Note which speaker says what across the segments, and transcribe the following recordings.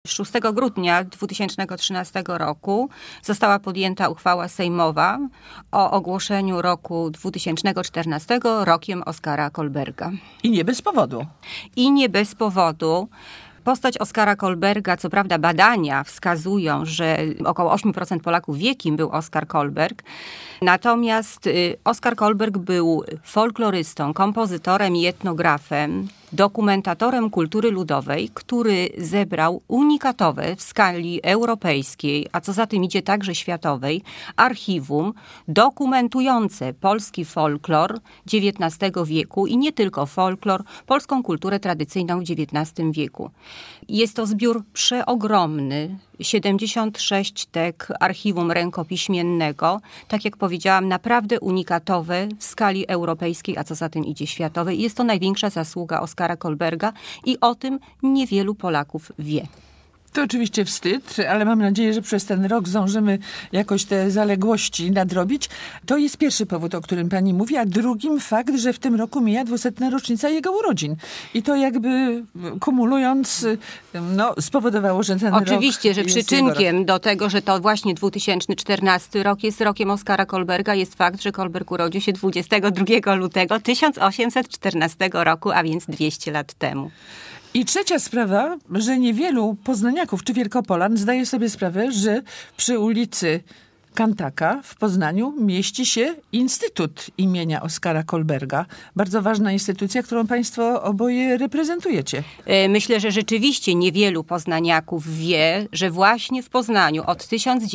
Speaker 1: 6 grudnia 2013 roku została podjęta uchwała sejmowa o ogłoszeniu roku 2014 rokiem Oskara Kolberga.
Speaker 2: I nie bez powodu.
Speaker 1: I nie bez powodu. Postać Oskara Kolberga, co prawda badania wskazują, że około 8% Polaków wie, kim był Oskar Kolberg. Natomiast Oskar Kolberg był folklorystą, kompozytorem i etnografem, dokumentatorem kultury ludowej, który zebrał unikatowe w skali europejskiej, a co za tym idzie także światowej, archiwum dokumentujące polski folklor XIX wieku i nie tylko folklor, polską kulturę tradycyjną w XIX wieku. Jest to zbiór przeogromny, 76 tek archiwum rękopiśmiennego, tak jak powiedziałam, naprawdę unikatowe w skali europejskiej, a co za tym idzie światowej. Jest to największa zasługa Oskara Kolberga i o tym niewielu Polaków wie.
Speaker 2: To oczywiście wstyd, ale mam nadzieję, że przez ten rok zdążymy jakoś te zaległości nadrobić. To jest pierwszy powód, o którym pani mówi, a drugim fakt, że w tym roku mija 200. rocznica jego urodzin. I to jakby kumulując, spowodowało, że ten
Speaker 1: oczywiście,
Speaker 2: rok
Speaker 1: że przyczynkiem do tego, że to właśnie 2014 rok jest rokiem Oskara Kolberga, jest fakt, że Kolberg urodził się 22 lutego 1814 roku, a więc 200 lat temu.
Speaker 2: I trzecia sprawa, że niewielu poznaniaków czy Wielkopolan zdaje sobie sprawę, że przy ulicy Kantaka w Poznaniu mieści się Instytut imienia Oskara Kolberga. Bardzo ważna instytucja, którą państwo oboje reprezentujecie.
Speaker 1: Myślę, że rzeczywiście niewielu poznaniaków wie, że właśnie w Poznaniu od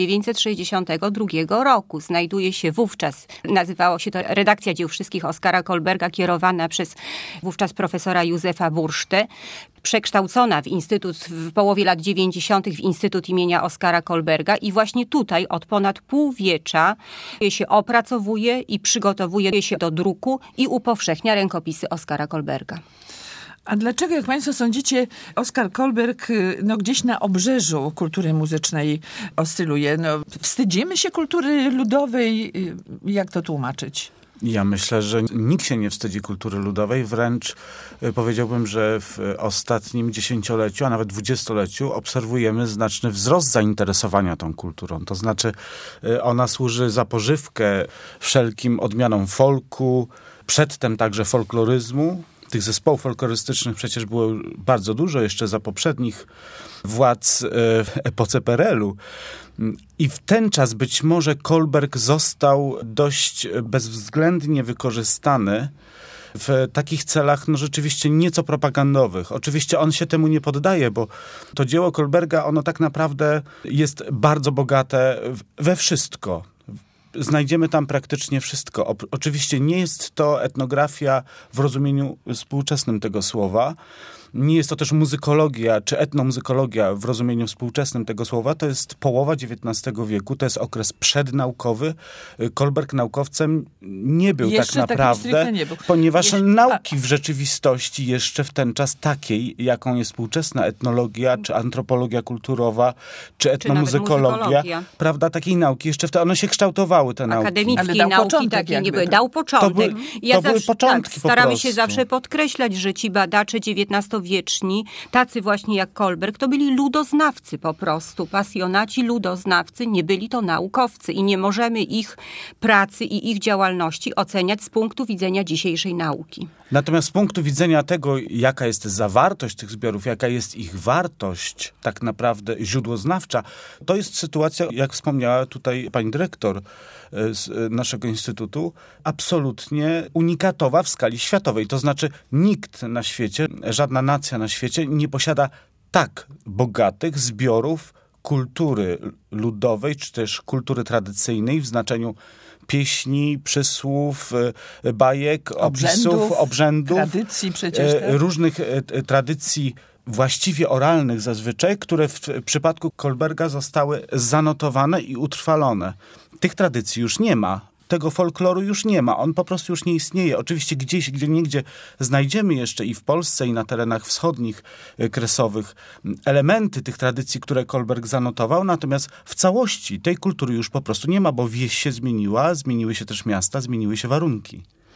Speaker 1: 1962 roku znajduje się wówczas, nazywało się to Redakcja Dzieł Wszystkich Oskara Kolberga, kierowana przez wówczas profesora Józefa Bursztę, przekształcona w połowie lat 90. w Instytut imienia Oskara Kolberga i właśnie tutaj od ponad półwiecza się opracowuje i przygotowuje się do druku i upowszechnia rękopisy Oskara Kolberga.
Speaker 2: A dlaczego, jak państwo sądzicie, Oskar Kolberg gdzieś na obrzeżu kultury muzycznej oscyluje? Wstydzimy się kultury ludowej? Jak to tłumaczyć?
Speaker 3: Ja myślę, że nikt się nie wstydzi kultury ludowej. Wręcz powiedziałbym, że w ostatnim dziesięcioleciu, a nawet dwudziestoleciu obserwujemy znaczny wzrost zainteresowania tą kulturą. To znaczy ona służy za pożywkę wszelkim odmianom folku, przedtem także folkloryzmu. Tych zespołów folklorystycznych przecież było bardzo dużo jeszcze za poprzednich władz w epoce PRL-u. I w ten czas być może Kolberg został dość bezwzględnie wykorzystany w takich celach rzeczywiście nieco propagandowych. Oczywiście on się temu nie poddaje, bo to dzieło Kolberga, ono tak naprawdę jest bardzo bogate we wszystko. Znajdziemy tam praktycznie wszystko. Oczywiście nie jest to etnografia w rozumieniu współczesnym tego słowa. Nie jest to też muzykologia, czy etnomuzykologia w rozumieniu współczesnym tego słowa. To jest połowa XIX wieku, to jest okres przednaukowy. Kolberg naukowcem nie był
Speaker 2: jeszcze
Speaker 3: tak naprawdę,
Speaker 2: nie był.
Speaker 3: Ponieważ nauki w rzeczywistości jeszcze w ten czas takiej, jaką jest współczesna etnologia, czy antropologia kulturowa, czy etnomuzykologia, prawda, takiej nauki jeszcze one się kształtowały, te nauki.
Speaker 1: Akademickie nauki takie nie były. Dał początek.
Speaker 3: To były początki
Speaker 1: staramy się zawsze podkreślać, że ci badacze XIX-wieczni, tacy właśnie jak Kolberg, to byli ludoznawcy po prostu, pasjonaci ludoznawcy, nie byli to naukowcy i nie możemy ich pracy i ich działalności oceniać z punktu widzenia dzisiejszej nauki.
Speaker 3: Natomiast z punktu widzenia tego, jaka jest zawartość tych zbiorów, jaka jest ich wartość tak naprawdę źródłoznawcza, to jest sytuacja, jak wspomniała tutaj pani dyrektor z naszego instytutu, absolutnie unikatowa w skali światowej. To znaczy nikt na świecie, żadna nacja na świecie nie posiada tak bogatych zbiorów kultury ludowej, czy też kultury tradycyjnej w znaczeniu pieśni, przysłów, bajek, opisów, obrzędów,
Speaker 2: tradycji przecież, tak?
Speaker 3: Różnych tradycji właściwie oralnych zazwyczaj, które w przypadku Kolberga zostały zanotowane i utrwalone. Tych tradycji już nie ma. Tego folkloru już nie ma. On po prostu już nie istnieje. Oczywiście gdzieś, gdzieniegdzie znajdziemy jeszcze i w Polsce, i na terenach wschodnich, kresowych elementy tych tradycji, które Kolberg zanotował, natomiast w całości tej kultury już po prostu nie ma, bo wieś się zmieniła, zmieniły się też miasta, zmieniły się warunki.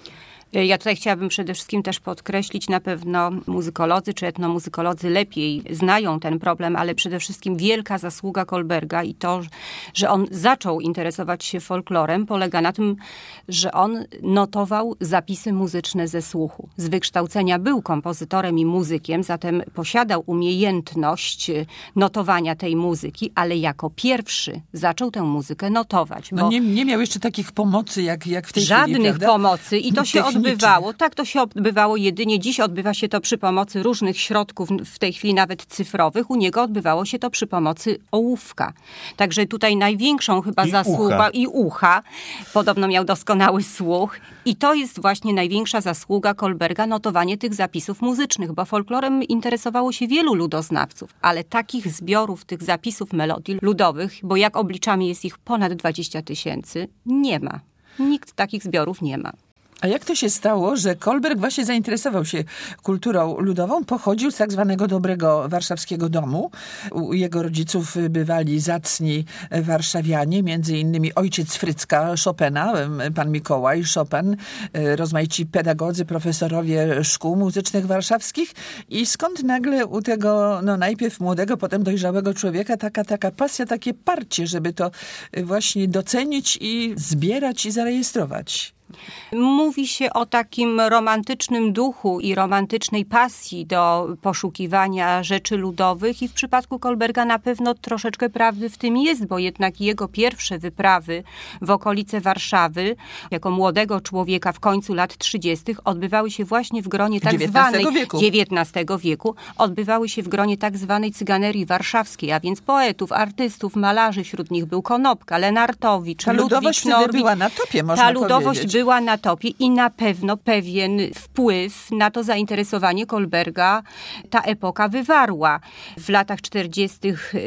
Speaker 1: Ja tutaj chciałabym przede wszystkim też podkreślić, na pewno muzykolodzy czy etnomuzykolodzy lepiej znają ten problem, ale przede wszystkim wielka zasługa Kolberga i to, że on zaczął interesować się folklorem, polega na tym, że on notował zapisy muzyczne ze słuchu. Z wykształcenia był kompozytorem i muzykiem, zatem posiadał umiejętność notowania tej muzyki, ale jako pierwszy zaczął tę muzykę notować.
Speaker 2: No nie miał jeszcze takich pomocy jak w tej chwili,
Speaker 1: żadnych
Speaker 2: prawda?
Speaker 1: pomocy i to się odbywało. Tak, to się odbywało jedynie. Dziś odbywa się to przy pomocy różnych środków, w tej chwili nawet cyfrowych. U niego odbywało się to przy pomocy ołówka. Także tutaj największą chyba zasługą i ucha. Podobno miał doskonały słuch. I to jest właśnie największa zasługa Kolberga, notowanie tych zapisów muzycznych, bo folklorem interesowało się wielu ludoznawców, ale takich zbiorów, tych zapisów melodii ludowych, bo jak obliczamy jest ich ponad 20 000, nie ma. Nikt takich zbiorów nie ma.
Speaker 2: A jak to się stało, że Kolberg właśnie zainteresował się kulturą ludową? Pochodził z tak zwanego dobrego warszawskiego domu. U jego rodziców bywali zacni warszawianie, między innymi ojciec Frycka Chopina, pan Mikołaj Chopin, rozmaici pedagodzy, profesorowie szkół muzycznych warszawskich. I skąd nagle u tego najpierw młodego, potem dojrzałego człowieka taka pasja, takie parcie, żeby to właśnie docenić i zbierać i zarejestrować?
Speaker 1: Mówi się o takim romantycznym duchu i romantycznej pasji do poszukiwania rzeczy ludowych i w przypadku Kolberga na pewno troszeczkę prawdy w tym jest, bo jednak jego pierwsze wyprawy w okolice Warszawy jako młodego człowieka w końcu lat 30. odbywały się właśnie w gronie tak zwanej XIX wieku, odbywały się w gronie tak zwanej cyganerii warszawskiej, a więc poetów, artystów, malarzy, wśród nich był Konopka, Lenartowicz,
Speaker 2: ta ludowość wtedy była na topie, można powiedzieć.
Speaker 1: Ta ludowość była na topie i na pewno pewien wpływ na to zainteresowanie Kolberga ta epoka wywarła. W latach 40.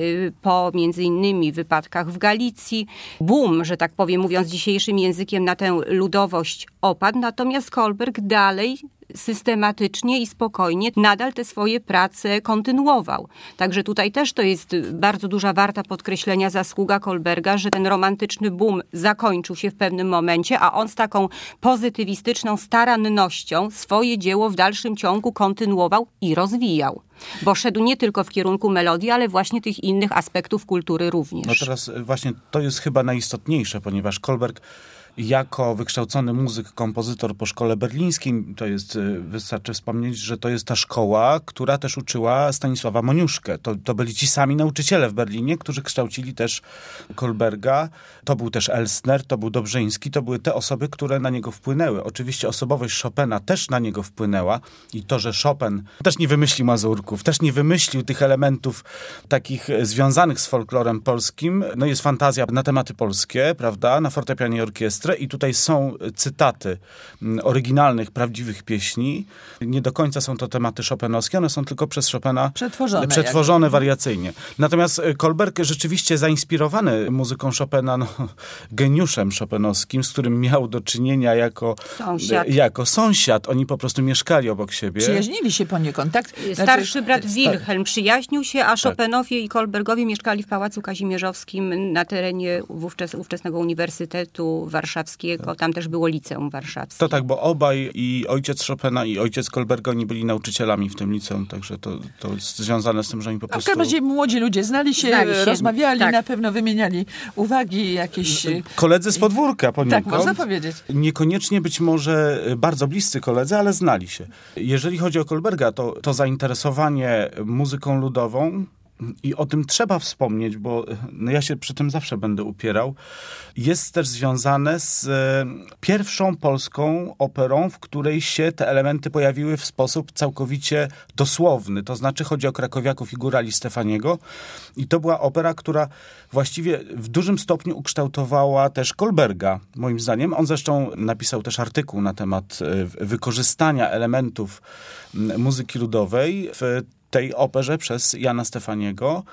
Speaker 1: po między innymi wypadkach w Galicji boom, że tak powiem, mówiąc dzisiejszym językiem, na tę ludowość opadł, natomiast Kolberg dalej systematycznie i spokojnie nadal te swoje prace kontynuował. Także tutaj też to jest bardzo duża warta podkreślenia zasługa Kolberga, że ten romantyczny boom zakończył się w pewnym momencie, a on z taką pozytywistyczną starannością swoje dzieło w dalszym ciągu kontynuował i rozwijał. Bo szedł nie tylko w kierunku melodii, ale właśnie tych innych aspektów kultury również.
Speaker 3: No teraz właśnie to jest chyba najistotniejsze, ponieważ Kolberg jako wykształcony muzyk, kompozytor po szkole berlińskiej, wystarczy wspomnieć, że to jest ta szkoła, która też uczyła Stanisława Moniuszkę. To byli ci sami nauczyciele w Berlinie, którzy kształcili też Kolberga. To był też Elstner, to był Dobrzyński, to były te osoby, które na niego wpłynęły. Oczywiście osobowość Chopina też na niego wpłynęła i to, że Chopin też nie wymyślił mazurków, też nie wymyślił tych elementów takich związanych z folklorem polskim. No jest fantazja na tematy polskie, prawda, na fortepianie i orkiestrę. I tutaj są cytaty oryginalnych, prawdziwych pieśni. Nie do końca są to tematy chopinowskie, one są tylko przez Chopina przetworzone wariacyjnie. Natomiast Kolberg rzeczywiście zainspirowany muzyką Chopina, geniuszem chopinowskim, z którym miał do czynienia jako sąsiad. Oni po prostu mieszkali obok siebie.
Speaker 2: Przyjaźnili się poniekąd, tak?
Speaker 1: Starszy brat Wilhelm przyjaźnił się, a Chopinowie i Kolbergowie mieszkali w Pałacu Kazimierzowskim na terenie ówczesnego Uniwersytetu Warszawskiego. Tam też było liceum warszawskie.
Speaker 3: To tak, bo obaj, i ojciec Chopina, i ojciec Kolberga, oni byli nauczycielami w tym liceum, także to jest związane z tym, że oni po prostu...
Speaker 2: W każdym razie młodzi ludzie znali się. Rozmawiali, tak. Na pewno wymieniali uwagi jakieś...
Speaker 3: Koledzy z podwórka poniekąd.
Speaker 2: Tak, można powiedzieć.
Speaker 3: Niekoniecznie być może bardzo bliscy koledzy, ale znali się. Jeżeli chodzi o Kolberga, to zainteresowanie muzyką ludową, i o tym trzeba wspomnieć, bo ja się przy tym zawsze będę upierał, jest też związane z pierwszą polską operą, w której się te elementy pojawiły w sposób całkowicie dosłowny. To znaczy chodzi o Krakowiaków i Górali Stefaniego. I to była opera, która właściwie w dużym stopniu ukształtowała też Kolberga, moim zdaniem. On zresztą napisał też artykuł na temat wykorzystania elementów muzyki ludowej w tej operze przez Jana Stefaniego.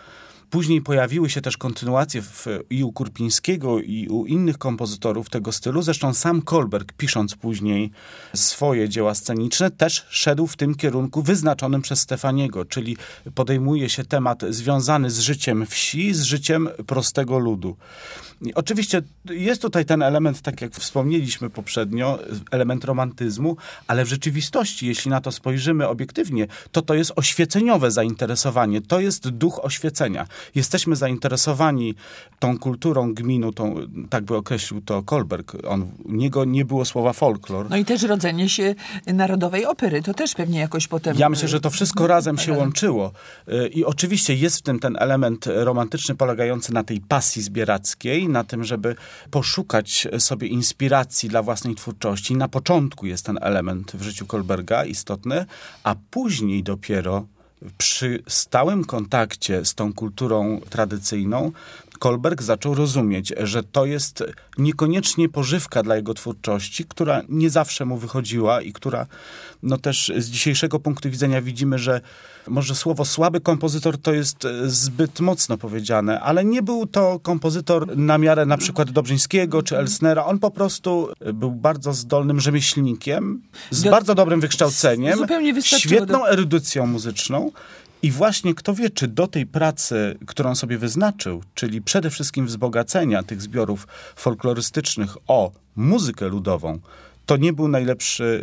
Speaker 3: Później pojawiły się też kontynuacje i u Kurpińskiego, i u innych kompozytorów tego stylu. Zresztą sam Kolberg, pisząc później swoje dzieła sceniczne, też szedł w tym kierunku wyznaczonym przez Stefaniego, czyli podejmuje się temat związany z życiem wsi, z życiem prostego ludu. I oczywiście jest tutaj ten element, tak jak wspomnieliśmy poprzednio, element romantyzmu, ale w rzeczywistości, jeśli na to spojrzymy obiektywnie, to jest oświeceniowe zainteresowanie, to jest duch oświecenia. Jesteśmy zainteresowani tą kulturą gminu, tak by określił to Kolberg. U niego nie było słowa folklor.
Speaker 2: No i też rodzenie się narodowej opery, to też pewnie jakoś potem...
Speaker 3: Ja myślę, że to wszystko razem się łączyło. I oczywiście jest w tym ten element romantyczny polegający na tej pasji zbierackiej, na tym, żeby poszukać sobie inspiracji dla własnej twórczości. Na początku jest ten element w życiu Kolberga istotny, a później dopiero przy stałym kontakcie z tą kulturą tradycyjną Kolberg zaczął rozumieć, że to jest niekoniecznie pożywka dla jego twórczości, która nie zawsze mu wychodziła i która też z dzisiejszego punktu widzenia widzimy, że może słowo słaby kompozytor to jest zbyt mocno powiedziane, ale nie był to kompozytor na miarę na przykład Dobrzyńskiego czy Elsnera. On po prostu był bardzo zdolnym rzemieślnikiem, z bardzo dobrym wykształceniem, świetną erudycją muzyczną. I właśnie kto wie, czy do tej pracy, którą sobie wyznaczył, czyli przede wszystkim wzbogacenia tych zbiorów folklorystycznych o muzykę ludową, to nie był najlepszy,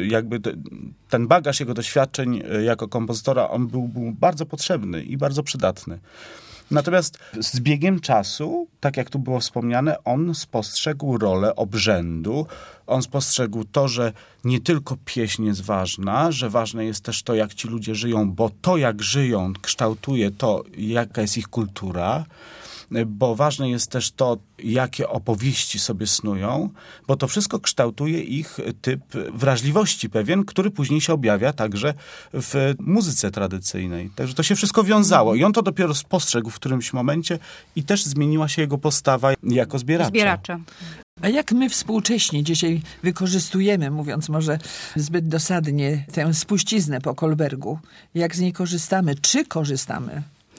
Speaker 3: ten bagaż jego doświadczeń jako kompozytora, on był bardzo potrzebny i bardzo przydatny. Natomiast z biegiem czasu, tak jak tu było wspomniane, on spostrzegł rolę obrzędu. On spostrzegł to, że nie tylko pieśń jest ważna, że ważne jest też to, jak ci ludzie żyją, bo to, jak żyją, kształtuje to, jaka jest ich kultura. Bo ważne jest też to, jakie opowieści sobie snują, bo to wszystko kształtuje ich typ wrażliwości pewien, który później się objawia także w muzyce tradycyjnej. Także to się wszystko wiązało i on to dopiero spostrzegł w którymś momencie i też zmieniła się jego postawa jako zbieracza.
Speaker 2: A jak my współcześnie dzisiaj wykorzystujemy, mówiąc może zbyt dosadnie, tę spuściznę po Kolbergu? Jak z niej korzystamy? Czy korzystamy?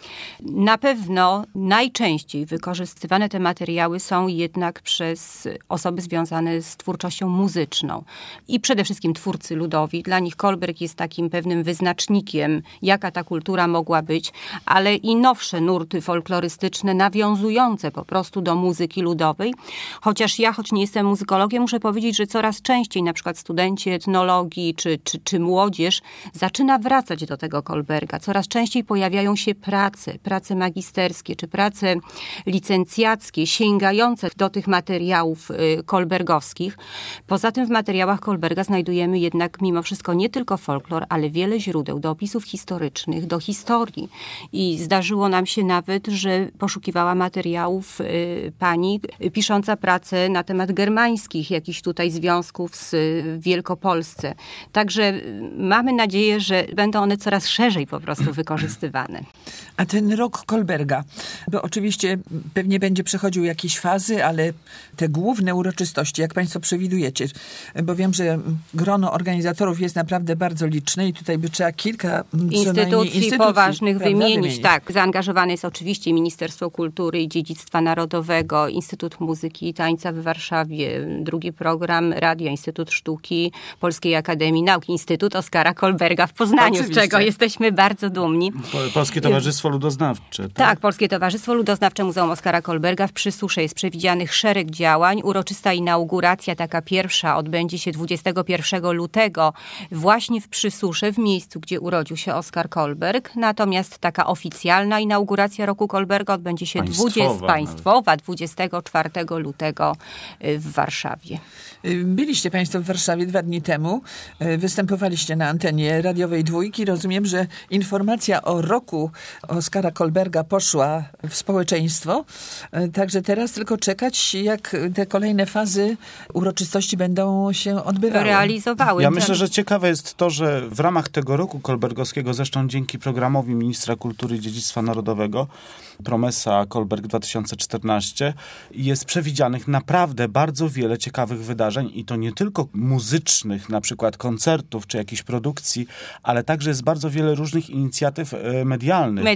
Speaker 1: Na pewno najczęściej wykorzystywane te materiały są jednak przez osoby związane z twórczością muzyczną i przede wszystkim twórcy ludowi. Dla nich Kolberg jest takim pewnym wyznacznikiem, jaka ta kultura mogła być, ale i nowsze nurty folklorystyczne nawiązujące po prostu do muzyki ludowej. Choć nie jestem muzykologiem, muszę powiedzieć, że coraz częściej na przykład studenci etnologii czy młodzież zaczyna wracać do tego Kolberga. Coraz częściej pojawiają się prace magisterskie czy prace licencjackie sięgające do tych materiałów kolbergowskich. Poza tym w materiałach Kolberga znajdujemy jednak mimo wszystko nie tylko folklor, ale wiele źródeł do opisów historycznych, do historii. I zdarzyło nam się nawet, że poszukiwała materiałów pani pisząca pracę na temat germańskich jakichś tutaj związków z Wielkopolsce. Także mamy nadzieję, że będą one coraz szerzej po prostu wykorzystywane.
Speaker 2: A ten rok Kolberga, bo oczywiście pewnie będzie przechodził jakieś fazy, ale te główne uroczystości, jak państwo przewidujecie, bo wiem, że grono organizatorów jest naprawdę bardzo liczne i tutaj by trzeba kilka
Speaker 1: instytucji poważnych wymienić. Tak, zaangażowane jest oczywiście Ministerstwo Kultury i Dziedzictwa Narodowego, Instytut Muzyki i Tańca w Warszawie, drugi program Radio, Instytut Sztuki Polskiej Akademii Nauk, Instytut Oskara Kolberga w Poznaniu, z czego jesteśmy bardzo dumni.
Speaker 3: Polskie Towarzystwo Ludoznawcze.
Speaker 1: Tak, Polskie Towarzystwo Ludoznawcze Muzeum Oskara Kolberga. W Przysusze jest przewidzianych szereg działań. Uroczysta inauguracja, taka pierwsza, odbędzie się 21 lutego właśnie w Przysusze, w miejscu, gdzie urodził się Oskar Kolberg. Natomiast taka oficjalna inauguracja roku Kolberga odbędzie się państwowa 24 lutego w Warszawie.
Speaker 2: Byliście państwo w Warszawie 2 dni temu. Występowaliście na antenie radiowej Dwójki. Rozumiem, że informacja o roku Oskara Kolberga poszła w społeczeństwo. Także teraz tylko czekać, jak te kolejne fazy uroczystości będą się odbywały.
Speaker 1: Realizowały.
Speaker 3: Ja myślę, że ciekawe jest to, że w ramach tego roku kolbergowskiego, zresztą dzięki programowi Ministra Kultury i Dziedzictwa Narodowego, Promesa Kolberg 2014, jest przewidzianych naprawdę bardzo wiele ciekawych wydarzeń i to nie tylko muzycznych, na przykład koncertów czy jakichś produkcji, ale także jest bardzo wiele różnych inicjatyw medialnych.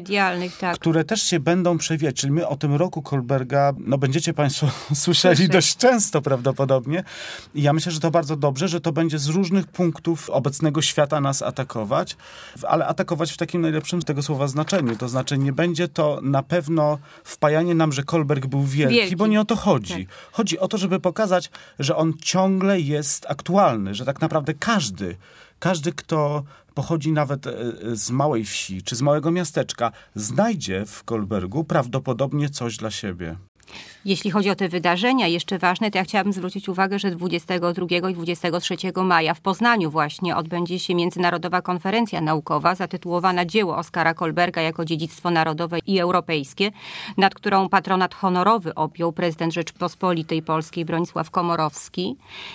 Speaker 1: medialnych, tak.
Speaker 3: które też się będą przewijać. Czyli my o tym roku Kohlberga, będziecie państwo słyszeli dość często prawdopodobnie. I ja myślę, że to bardzo dobrze, że to będzie z różnych punktów obecnego świata nas atakować, ale atakować w takim najlepszym tego słowa znaczeniu. To znaczy nie będzie to na pewno wpajanie nam, że Kohlberg był wielki, bo nie o to chodzi. Tak. Chodzi o to, żeby pokazać, że on ciągle jest aktualny, że tak naprawdę każdy, kto pochodzi nawet z małej wsi czy z małego miasteczka, znajdzie w Kohlbergu prawdopodobnie coś dla siebie.
Speaker 1: Jeśli chodzi o te wydarzenia jeszcze ważne, to ja chciałabym zwrócić uwagę, że 22 i 23 maja w Poznaniu właśnie odbędzie się międzynarodowa konferencja naukowa zatytułowana Dzieło Oskara Kohlberga jako dziedzictwo narodowe i europejskie, nad którą patronat honorowy objął prezydent Rzeczypospolitej Polskiej Bronisław Komorowski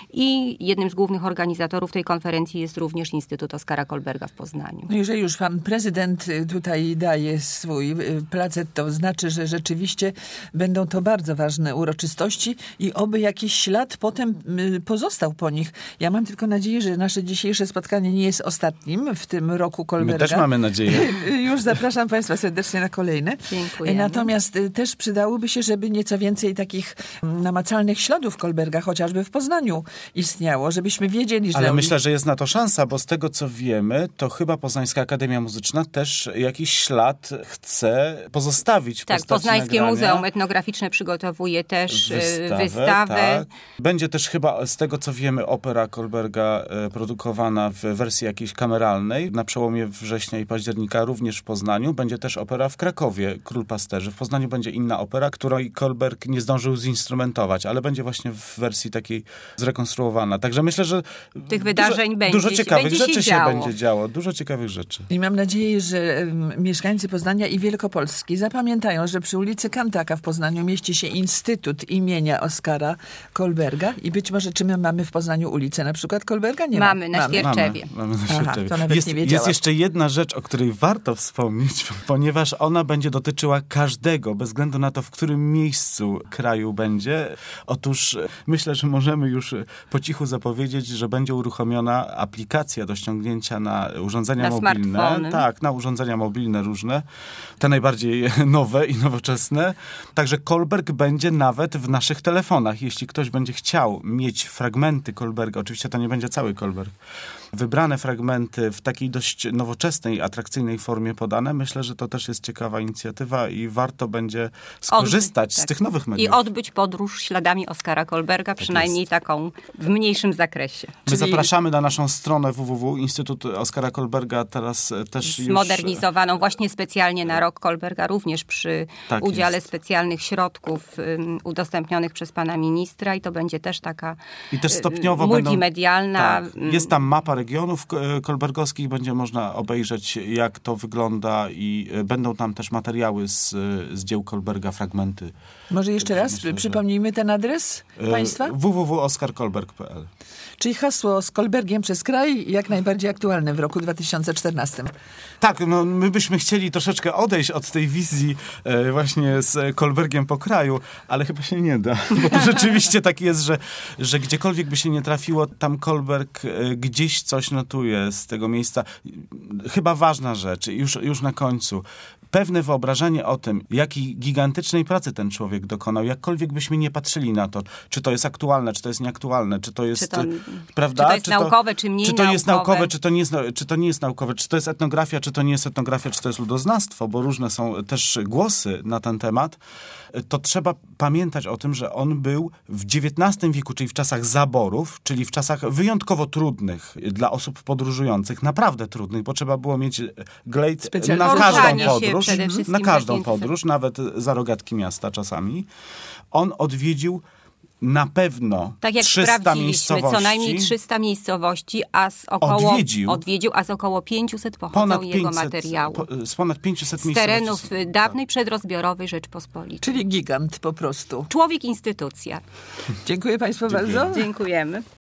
Speaker 1: i jednym z głównych organizatorów tej konferencji jest również Instytut Oskara Kohlberga w Poznaniu.
Speaker 2: No jeżeli już pan prezydent tutaj daje swój placet, to znaczy, że rzeczywiście będą to bardzo ważne uroczystości i oby jakiś ślad potem pozostał po nich. Ja mam tylko nadzieję, że nasze dzisiejsze spotkanie nie jest ostatnim w tym roku Kohlberga.
Speaker 3: My też mamy nadzieję.
Speaker 2: Już zapraszam państwa serdecznie na kolejne.
Speaker 1: Dziękuję.
Speaker 2: Natomiast też przydałoby się, żeby nieco więcej takich namacalnych śladów Kohlberga chociażby w Poznaniu istniało, żebyśmy wiedzieli, że...
Speaker 3: Ale myślę, że jest na to szansa, bo z tego co wiemy, to chyba Poznańska Akademia Muzyczna też jakiś ślad chce pozostawić w postaci
Speaker 1: Poznańskie
Speaker 3: nagrania.
Speaker 1: Muzeum Etnograficzne przygotowuje też wystawę.
Speaker 3: Tak. Będzie też chyba, z tego co wiemy, opera Kohlberga produkowana w wersji jakiejś kameralnej. Na przełomie września i października również w Poznaniu. Będzie też opera w Krakowie, Król Pasterzy. W Poznaniu będzie inna opera, której Kohlberg nie zdążył zinstrumentować, ale będzie właśnie w wersji takiej zrekonstruowana. Także myślę, że
Speaker 1: tych wydarzeń
Speaker 3: dużo ciekawych rzeczy się
Speaker 1: działo.
Speaker 3: będzie działo. Dużo ciekawych rzeczy.
Speaker 2: I mam nadzieję, że mieszkańcy Poznania i Wielkopolski zapamiętają, że przy ulicy Kantaka w Poznaniu mieści się Instytut imienia Oskara Kohlberga i być może czy my mamy w Poznaniu ulicę na przykład Kohlberga? Nie
Speaker 1: mamy. Na Świerczewie.
Speaker 3: Mamy na Świerczewie.
Speaker 2: To nawet nie wiedziałam.
Speaker 3: Jest jeszcze jedna rzecz, o której warto wspomnieć, ponieważ ona będzie dotyczyła każdego, bez względu na to, w którym miejscu kraju będzie. Otóż myślę, że możemy już po cichu zapowiedzieć, że będzie uruchomiona aplikacja do ściągnięcia na urządzenia mobilne.
Speaker 1: Smartfony.
Speaker 3: Tak, na urządzenia mobilne różne. Te najbardziej nowe i nowoczesne. Także Kohlberg będzie nawet w naszych telefonach. Jeśli ktoś będzie chciał mieć fragmenty Kohlberga, oczywiście to nie będzie cały Kohlberg, wybrane fragmenty w takiej dość nowoczesnej, atrakcyjnej formie podane, myślę, że to też jest ciekawa inicjatywa i warto będzie skorzystać z tych nowych mediów.
Speaker 1: I odbyć podróż śladami Oskara Kohlberga, przynajmniej taką w mniejszym zakresie.
Speaker 3: My zapraszamy na naszą stronę www. Instytut Oskara Kohlberga teraz też
Speaker 1: zmodernizowaną właśnie specjalnie na rok Kohlberga, również przy udziale specjalnych środków udostępnionych przez pana ministra i to będzie też taka
Speaker 3: i też stopniowo
Speaker 1: multimedialna.
Speaker 3: Jest tam mapa regionów kohlbergowskich, będzie można obejrzeć, jak to wygląda i będą tam też materiały z dzieł Kohlberga, fragmenty.
Speaker 2: Może jeszcze raz przypomnijmy ten adres państwa?
Speaker 3: www.oskarkohlberg.pl.
Speaker 2: Czyli hasło z Kohlbergiem przez kraj jak najbardziej aktualne w roku 2014.
Speaker 3: Tak, my byśmy chcieli troszeczkę odejść od tej wizji właśnie z Kohlbergiem po kraju, ale chyba się nie da. Bo to rzeczywiście tak jest, że gdziekolwiek by się nie trafiło, tam Kohlberg gdzieś coś notuje z tego miejsca. Chyba ważna rzecz, już na końcu. Pewne wyobrażenie o tym, jakiej gigantycznej pracy ten człowiek dokonał, jakkolwiek byśmy nie patrzyli na to, czy to jest aktualne, czy to jest nieaktualne, czy to jest, prawda?
Speaker 1: Czy to jest naukowe, czy mniej
Speaker 3: naukowe. Czy to jest naukowe, czy to nie jest naukowe, czy to jest etnografia, czy to nie jest etnografia, czy to jest ludoznawstwo, bo różne są też głosy na ten temat. To trzeba pamiętać o tym, że on był w XIX wieku, czyli w czasach zaborów, czyli w czasach wyjątkowo trudnych dla osób podróżujących, naprawdę trudnych, bo trzeba było mieć glejt na każdą podróż, nawet za rogatki miasta czasami. On odwiedził na pewno
Speaker 1: tak jak
Speaker 3: 300 miejscowości.
Speaker 1: Co najmniej 300 miejscowości, a z około 500 pochodzą jego materiału.
Speaker 3: Z ponad 500
Speaker 1: z
Speaker 3: miejscowości.
Speaker 1: terenów dawnej przedrozbiorowej Rzeczpospolitej.
Speaker 2: Czyli gigant po prostu.
Speaker 1: Człowiek instytucja.
Speaker 2: Dziękuję państwu bardzo.
Speaker 1: Dziękujemy.